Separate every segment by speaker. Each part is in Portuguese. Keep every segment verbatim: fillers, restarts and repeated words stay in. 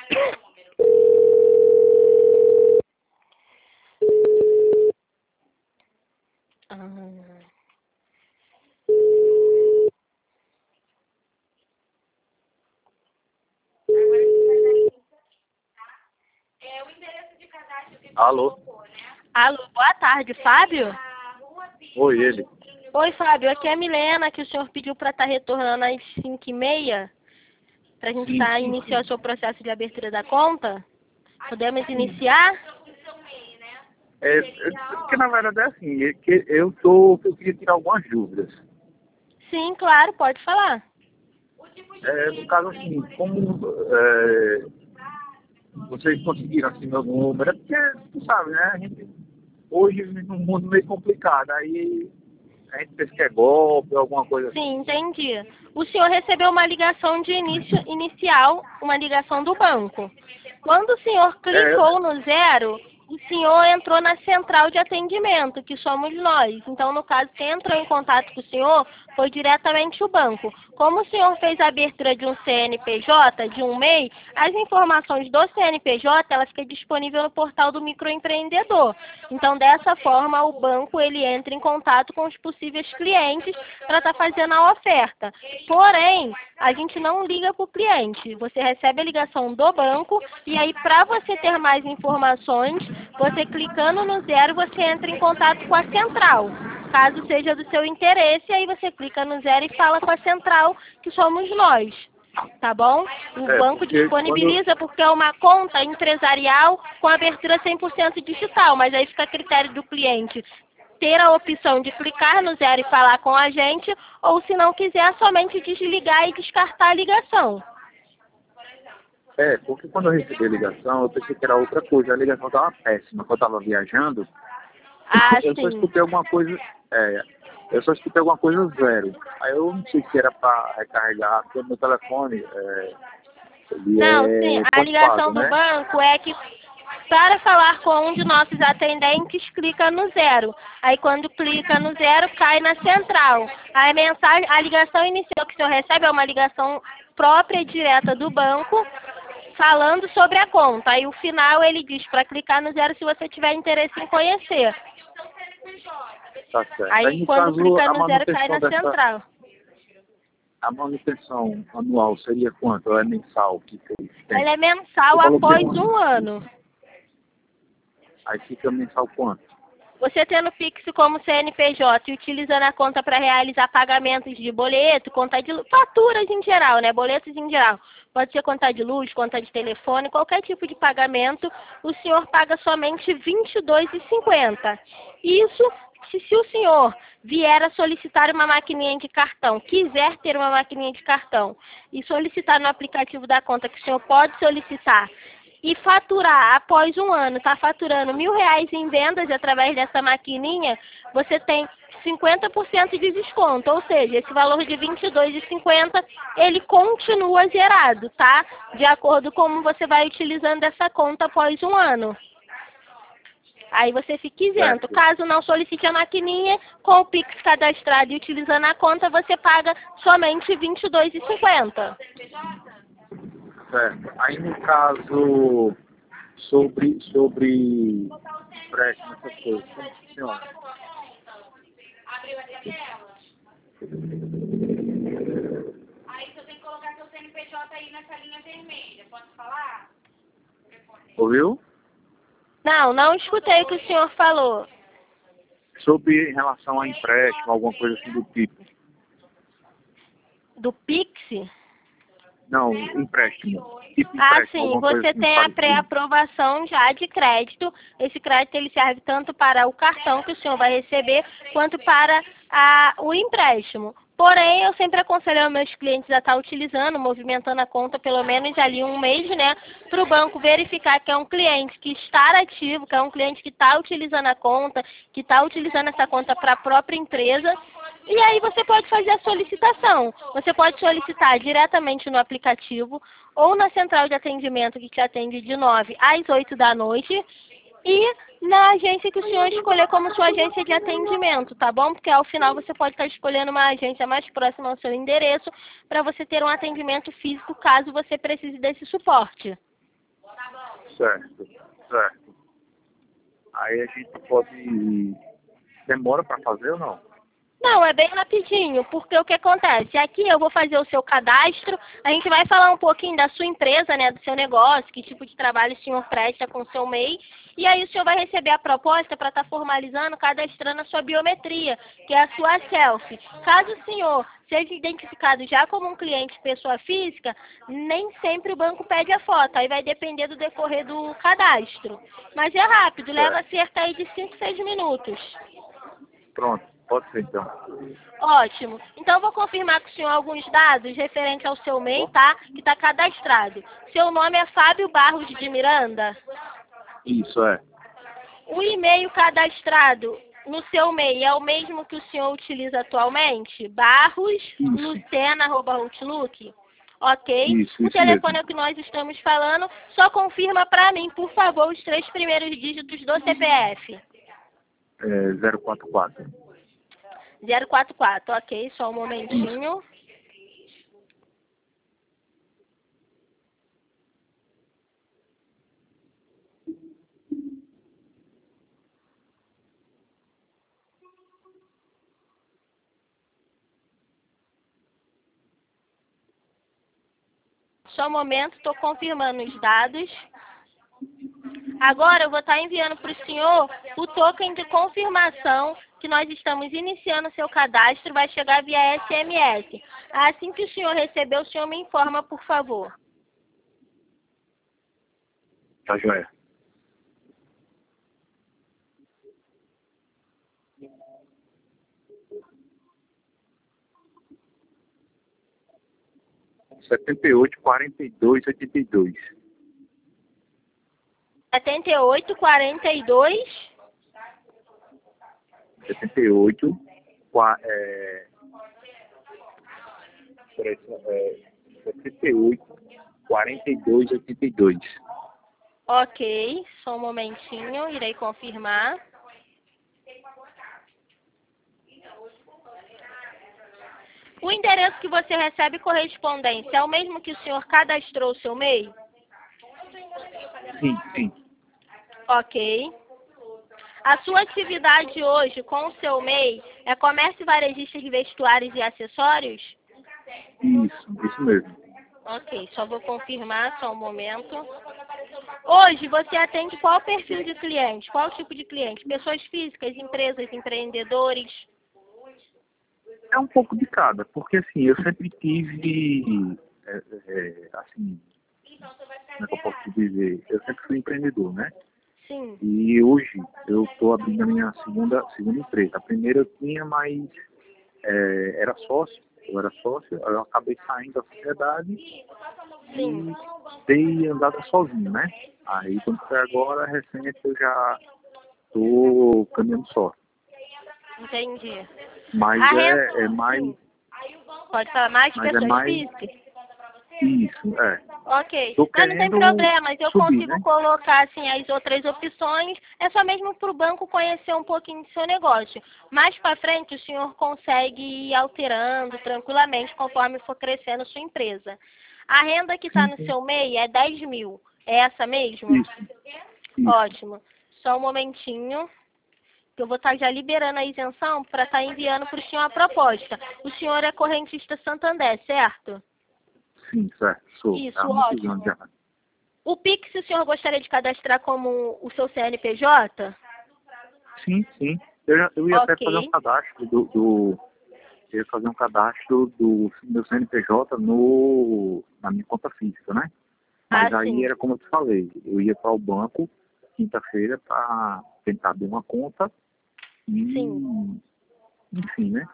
Speaker 1: Ah.
Speaker 2: Alô?
Speaker 1: Alô, boa tarde, Fábio?
Speaker 2: Oi, ele.
Speaker 1: Oi, Fábio, aqui é a Milena, que o senhor pediu para estar retornando às cinco e meia, para a gente
Speaker 2: Sim,
Speaker 1: estar
Speaker 2: sim,
Speaker 1: iniciando o
Speaker 2: sim.
Speaker 1: seu processo de abertura da conta. Podemos iniciar?
Speaker 2: É, é, porque na verdade é assim, é que eu tô, eu queria tirar algumas dúvidas.
Speaker 1: Sim, claro, pode falar.
Speaker 2: É, no caso assim, como é, vocês conseguiram assim meu número, é porque, tu sabe, né? A gente hoje vive num mundo meio complicado, aí a gente pensa que é golpe, alguma coisa
Speaker 1: Sim,
Speaker 2: assim.
Speaker 1: entendi. O senhor recebeu uma ligação de início inicial, uma ligação do banco. Quando o senhor
Speaker 2: É,
Speaker 1: clicou no zero, o senhor entrou na central de atendimento, que somos nós. Então, no caso, quem entrou em contato com o senhor foi diretamente o banco. Como o senhor fez a abertura de um C N P J, de um M E I, as informações do C N P J, ela fica disponível no portal do microempreendedor. Então, dessa forma, o banco ele entra em contato com os possíveis clientes para estar fazendo a oferta. Porém, a gente não liga para o cliente. Você recebe a ligação do banco e aí, para você ter mais informações, você clicando no zero, você entra em contato com a central. Caso seja do seu interesse, aí você clica no zero e fala com a central, que somos nós. Tá bom? O
Speaker 2: é
Speaker 1: banco
Speaker 2: porque quando.
Speaker 1: disponibiliza porque é uma conta empresarial com abertura cem por cento digital, mas aí fica a critério do cliente ter a opção de clicar no zero e falar com a gente, ou se não quiser, somente desligar e descartar a ligação.
Speaker 2: É, porque quando eu recebi a ligação, eu pensei que era outra coisa. A ligação estava péssima. Quando eu estava viajando,
Speaker 1: Ah,
Speaker 2: eu só
Speaker 1: sim.
Speaker 2: escutei alguma coisa. É, eu só escutei alguma coisa zero. Aí eu não sei se era para recarregar, porque o meu telefone é, ele
Speaker 1: Não, sim,
Speaker 2: é
Speaker 1: a
Speaker 2: pós-pago,
Speaker 1: ligação do
Speaker 2: né?
Speaker 1: banco é que para falar com um de nossos atendentes, clica no zero. Aí quando clica no zero, cai na central. Aí a mensagem, a ligação inicial que o senhor recebe é uma ligação própria e direta do banco, falando sobre a conta. Aí o final ele diz para clicar no zero se você tiver interesse em conhecer.
Speaker 2: Tá certo. Aí
Speaker 1: Aí
Speaker 2: no
Speaker 1: quando
Speaker 2: caso,
Speaker 1: clica
Speaker 2: a
Speaker 1: no zero, cai
Speaker 2: manutenção
Speaker 1: na
Speaker 2: dessa.
Speaker 1: central.
Speaker 2: A manutenção anual seria quanto? Ou é mensal que vocês têm?
Speaker 1: Ela é mensal
Speaker 2: Você falou que tem
Speaker 1: após
Speaker 2: uma.
Speaker 1: um ano.
Speaker 2: Aí fica mensal quanto?
Speaker 1: Você tendo Pix como C N P J e utilizando a conta para realizar pagamentos de boleto, conta de luz, faturas em geral, né? Boletos em geral. Pode ser conta de luz, conta de telefone, qualquer tipo de pagamento, o senhor paga somente vinte e dois reais e cinquenta centavos. Isso se, se o senhor vier a solicitar uma maquininha de cartão, quiser ter uma maquininha de cartão e solicitar no aplicativo da conta que o senhor pode solicitar e faturar após um ano, está faturando mil reais em vendas através dessa maquininha, você tem cinquenta por cento de desconto, ou seja, esse valor de vinte e dois reais e cinquenta centavos, ele continua zerado, tá? De acordo com como você vai utilizando essa conta após um ano. Aí você fica isento.
Speaker 2: Certo.
Speaker 1: Caso não solicite a maquininha, com o Pix cadastrado e utilizando a conta, você paga somente vinte e dois reais e cinquenta centavos.
Speaker 2: Certo. Aí no caso sobre sobre empréstimo, essas coisas, como funciona? Ouviu?
Speaker 1: Não, não escutei o que o senhor falou.
Speaker 2: Sobre em relação a empréstimo, alguma coisa assim do tipo.
Speaker 1: Do Pix?
Speaker 2: Não, empréstimo. Tipo
Speaker 1: Ah,
Speaker 2: empréstimo,
Speaker 1: sim,
Speaker 2: alguma coisa
Speaker 1: você
Speaker 2: assim
Speaker 1: tem a
Speaker 2: parecida.
Speaker 1: pré-aprovação já de crédito. Esse crédito ele serve tanto para o cartão que o senhor vai receber, quanto para a, o empréstimo. Porém, eu sempre aconselho aos meus clientes a estar utilizando, movimentando a conta pelo menos ali um mês, né? Para o banco verificar que é um cliente que está ativo, que é um cliente que está utilizando a conta, que está utilizando essa conta para a própria empresa. E aí você pode fazer a solicitação. Você pode solicitar diretamente no aplicativo ou na central de atendimento que te atende de nove às oito da noite e na agência que o senhor escolher como sua agência de atendimento, tá bom? Porque ao final você pode estar escolhendo uma agência mais próxima ao seu endereço para você ter um atendimento físico caso você precise desse suporte.
Speaker 2: Certo, certo. Aí a gente pode... Demora para fazer ou não?
Speaker 1: Não, é bem rapidinho, porque o que acontece? Aqui eu vou fazer o seu cadastro, a gente vai falar um pouquinho da sua empresa, né, do seu negócio, que tipo de trabalho o senhor presta com o seu M E I, e aí o senhor vai receber a proposta para estar formalizando, cadastrando a sua biometria, que é a sua selfie. Caso o senhor seja identificado já como um cliente pessoa física, nem sempre o banco pede a foto, aí vai depender do decorrer do cadastro. Mas é rápido, leva
Speaker 2: Certo.
Speaker 1: cerca aí de cinco, seis minutos.
Speaker 2: Pronto, pode ser então.
Speaker 1: Ótimo. Então, eu vou confirmar com o senhor alguns dados referentes ao seu M E I, tá? Que está cadastrado. Seu nome é Fábio Barros de Miranda.
Speaker 2: Isso, é.
Speaker 1: O e-mail cadastrado no seu M E I é o mesmo que o senhor utiliza atualmente? barros lucena arroba outlook? Ok.
Speaker 2: Isso,
Speaker 1: O
Speaker 2: isso
Speaker 1: telefone
Speaker 2: mesmo.
Speaker 1: é o que nós estamos falando. Só confirma para mim, por favor, os três primeiros dígitos do C P F.
Speaker 2: É, zero quatro quatro.
Speaker 1: zero quatro quatro, ok. Só um momentinho. Só um momento, estou confirmando os dados. Agora eu vou estar enviando para o senhor o token de confirmação que nós estamos iniciando o seu cadastro, vai chegar via S M S. Assim que o senhor receber, o senhor me informa, por favor.
Speaker 2: Tá joia. setenta e oito, quarenta e dois, oitenta e dois.
Speaker 1: setenta e oito, quarenta e dois.
Speaker 2: setenta e oito, qua- é, peraí, é, setenta e oito, quarenta e dois, oitenta e dois.
Speaker 1: Ok, só um momentinho, irei confirmar. O endereço que você recebe correspondência é o mesmo que o senhor cadastrou o seu M E I?
Speaker 2: Sim, sim.
Speaker 1: Ok. A sua atividade hoje com o seu M E I é comércio varejista de vestuários e acessórios?
Speaker 2: Isso, isso mesmo.
Speaker 1: Ok, só vou confirmar, só um momento. Hoje você atende qual perfil de cliente? Qual tipo de cliente? Pessoas físicas, empresas, empreendedores?
Speaker 2: É um pouco de cada, porque assim, eu sempre tive, é, é, assim, como é que eu posso dizer? Eu sempre fui empreendedor, né?
Speaker 1: Sim,
Speaker 2: E hoje eu estou abrindo a minha segunda, segunda empresa. A primeira eu tinha, mas é, era sócio, eu era sócio, aí eu acabei saindo da sociedade
Speaker 1: sim,
Speaker 2: e dei andada sozinho, né? Aí quando foi agora, recente, eu já estou caminhando só.
Speaker 1: entendi.
Speaker 2: Mas
Speaker 1: A
Speaker 2: é, é
Speaker 1: renda,
Speaker 2: mais,
Speaker 1: sim, pode falar mais
Speaker 2: mas é
Speaker 1: pessoas
Speaker 2: mais
Speaker 1: físicas?
Speaker 2: isso, é.
Speaker 1: Ok,
Speaker 2: Tô
Speaker 1: mas não tem
Speaker 2: querendo
Speaker 1: problema, eu
Speaker 2: subir,
Speaker 1: consigo
Speaker 2: né?
Speaker 1: colocar assim as outras opções, é só mesmo para o banco conhecer um pouquinho do seu negócio. Mais para frente o senhor consegue ir alterando tranquilamente conforme for crescendo a sua empresa. A renda que está
Speaker 2: Sim,
Speaker 1: no
Speaker 2: sim.
Speaker 1: seu M E I é dez mil, é essa mesmo?
Speaker 2: Isso, isso.
Speaker 1: Ótimo, só um momentinho, que eu vou estar já liberando a isenção para estar enviando para o senhor a proposta. O senhor é correntista Santander, certo?
Speaker 2: Sim, certo. Sou. Há
Speaker 1: Isso,
Speaker 2: muitos anos
Speaker 1: ótimo.
Speaker 2: já.
Speaker 1: O Pix, o senhor gostaria de cadastrar como o seu C N P J?
Speaker 2: Sim, sim. Eu, já- eu ia até fazer um
Speaker 1: Ok,
Speaker 2: cadastro do, do eu ia fazer um cadastro do meu C N P J no, na minha conta física, né? Mas aí
Speaker 1: assim,
Speaker 2: era como eu te falei, eu ia para o banco quinta-feira para tentar abrir uma conta
Speaker 1: sim,
Speaker 2: e, enfim, né?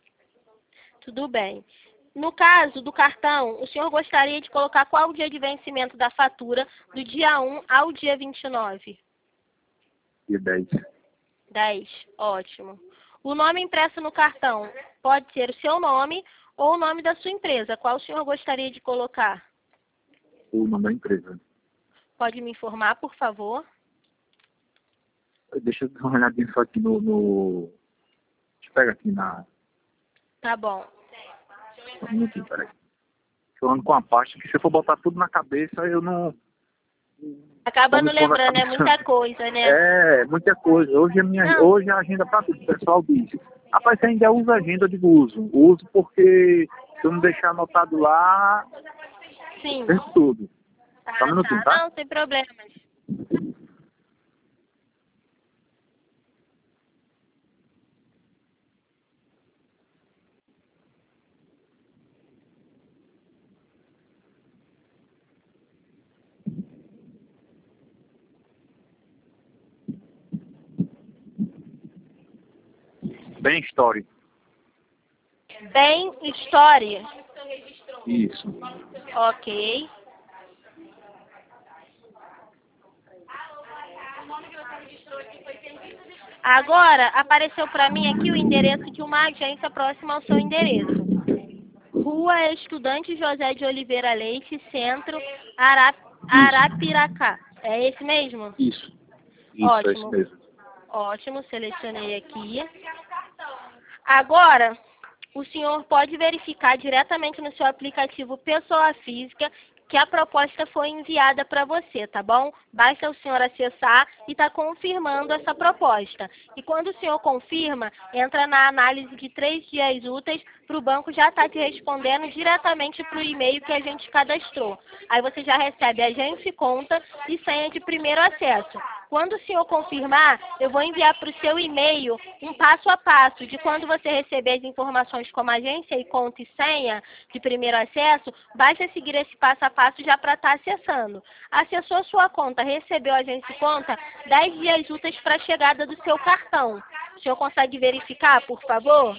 Speaker 1: tudo bem. No caso do cartão, o senhor gostaria de colocar qual o dia de vencimento da fatura do dia um ao dia vinte e nove?
Speaker 2: Dia dez.
Speaker 1: dez, ótimo. O nome impresso no cartão pode ser o seu nome ou o nome da sua empresa. Qual o senhor gostaria de colocar?
Speaker 2: O nome da empresa.
Speaker 1: Pode me informar, por favor?
Speaker 2: Deixa eu dar uma olhadinha só aqui no. no... Deixa eu pegar aqui na.
Speaker 1: Tá bom.
Speaker 2: Só um minutinho, peraí. Falando com a parte que se eu for botar tudo na cabeça, eu não.
Speaker 1: Acaba
Speaker 2: vamos
Speaker 1: não lembrando, é
Speaker 2: conversar.
Speaker 1: muita coisa, né?
Speaker 2: É, muita coisa. Hoje a minha,
Speaker 1: Não.
Speaker 2: hoje a agenda para tudo. O pessoal diz, rapaz, você ainda usa agenda? Eu digo, uso. Uso porque se eu não deixar anotado lá,
Speaker 1: Sim.
Speaker 2: perco tudo.
Speaker 1: Ah,
Speaker 2: Só um minutinho,
Speaker 1: tá.
Speaker 2: tá?
Speaker 1: Não, sem problemas.
Speaker 2: Bem histórico.
Speaker 1: Bem, história.
Speaker 2: Isso.
Speaker 1: Ok. Agora, apareceu para mim aqui o endereço de uma agência próxima ao seu endereço. Rua Estudante José de Oliveira Leite, Centro, Arap Arapiracá. É esse mesmo?
Speaker 2: Isso. Isso,
Speaker 1: Ótimo.
Speaker 2: é isso mesmo.
Speaker 1: Ótimo, selecionei aqui. Agora, o senhor pode verificar diretamente no seu aplicativo Pessoa Física que a proposta foi enviada para você, tá bom? Basta o senhor acessar e tá confirmando essa proposta. E quando o senhor confirma, entra na análise de três dias úteis para o banco já estar te respondendo diretamente para o e-mail que a gente cadastrou. Aí você já recebe agência e conta e senha de primeiro acesso. Quando o senhor confirmar, eu vou enviar para o seu e-mail um passo a passo de quando você receber as informações como agência e conta e senha de primeiro acesso, basta seguir esse passo a passo já para estar acessando. Acessou sua conta, recebeu a agência e conta, dez dias úteis para a chegada do seu cartão. O senhor consegue verificar, por favor?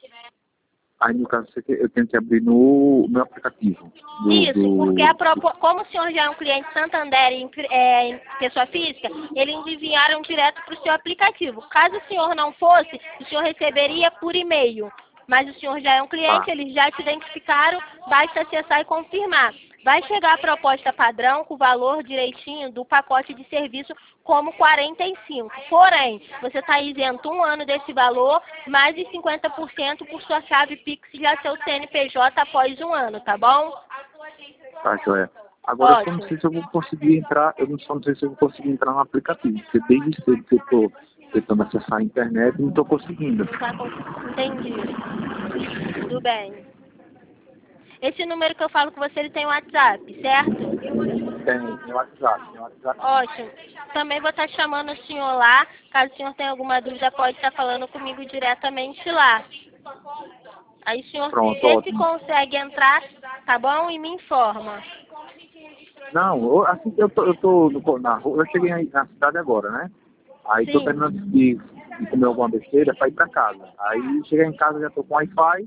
Speaker 2: Aí, no caso, eu tenho que abrir no meu aplicativo. Do,
Speaker 1: Isso,
Speaker 2: do...
Speaker 1: porque a propo... como o senhor já é um cliente Santander em, é, em pessoa física, eles enviaram direto para o seu aplicativo. Caso o senhor não fosse, o senhor receberia por e-mail. Mas o senhor já é um cliente,
Speaker 2: Ah.
Speaker 1: eles já te identificaram, basta acessar e confirmar. Vai chegar a proposta padrão com o valor direitinho do pacote de serviço como quarenta e cinco. Porém, você está isento um ano desse valor, mais de cinquenta por cento por sua chave Pix já seu C N P J após um ano, tá bom?
Speaker 2: Tá, joia. Agora, eu só não
Speaker 1: Ótimo.
Speaker 2: sei se eu vou conseguir entrar, eu não só não sei se eu vou conseguir entrar no aplicativo, porque desde cedo que eu tô tentando acessar a internet e não tô conseguindo.
Speaker 1: Tá com... Entendi. Tudo bem. Esse número que eu falo com você, ele tem WhatsApp, certo?
Speaker 2: Tem, tem WhatsApp, tem WhatsApp.
Speaker 1: Ótimo. Também vou estar chamando o senhor lá. Caso o senhor tenha alguma dúvida, pode estar falando comigo diretamente lá. Aí o senhor
Speaker 2: Pronto,
Speaker 1: vê se
Speaker 2: ótimo.
Speaker 1: consegue entrar, tá bom? E me informa.
Speaker 2: Não, eu- assim, eu tô, eu tô no- na rua, eu cheguei aí na cidade agora, né? Aí tô
Speaker 1: Sim.
Speaker 2: terminando de, de comer alguma besteira pra ir pra casa. Aí cheguei em casa, já tô com Wi-Fi,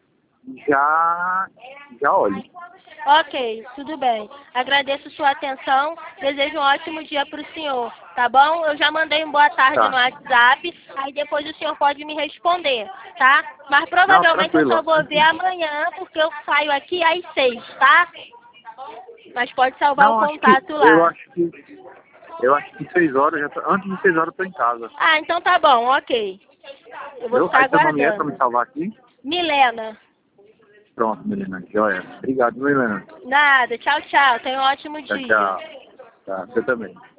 Speaker 2: já, já olho.
Speaker 1: Ok, tudo bem. Agradeço sua atenção. Desejo um ótimo dia para o senhor, tá bom? Eu já mandei um boa tarde
Speaker 2: Tá.
Speaker 1: no WhatsApp, aí depois o senhor pode me responder, tá? Mas provavelmente
Speaker 2: Não,
Speaker 1: eu só
Speaker 2: tranquilo.
Speaker 1: vou ver amanhã, porque eu saio aqui às seis, tá? Mas pode salvar
Speaker 2: Não,
Speaker 1: o
Speaker 2: acho que,
Speaker 1: contato
Speaker 2: eu
Speaker 1: lá.
Speaker 2: acho que, eu acho que seis horas, já tô, antes de seis horas eu tô em casa.
Speaker 1: Ah, então tá bom, ok. Eu vou
Speaker 2: Eu,
Speaker 1: ficar
Speaker 2: aí seu nome é pra me
Speaker 1: aguardando.
Speaker 2: salvar aqui?
Speaker 1: Milena.
Speaker 2: Pronto, Milena, joia. Obrigado, Milena.
Speaker 1: Nada, tchau, tchau. Tenha um ótimo
Speaker 2: Tchau,
Speaker 1: dia.
Speaker 2: tchau. Tá, você também.